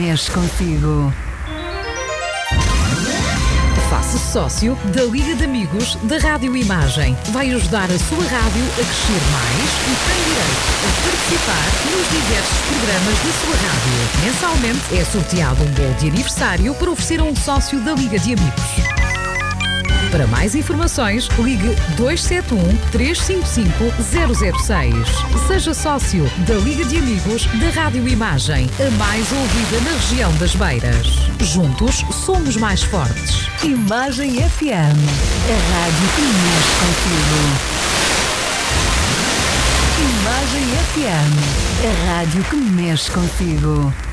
mexe contigo. Faça sócio da Liga de Amigos da Rádio Imagem. Vai ajudar a sua rádio a crescer mais e tem direito a participar nos diversos programas da sua rádio. Mensalmente é sorteado um bolo de aniversário para oferecer a um sócio da Liga de Amigos. Para mais informações, ligue 271-355-006. Seja sócio da Liga de Amigos da Rádio Imagem, a mais ouvida na região das Beiras. Juntos somos mais fortes. Imagem FM, a rádio que mexe contigo. Imagem FM, a rádio que mexe contigo.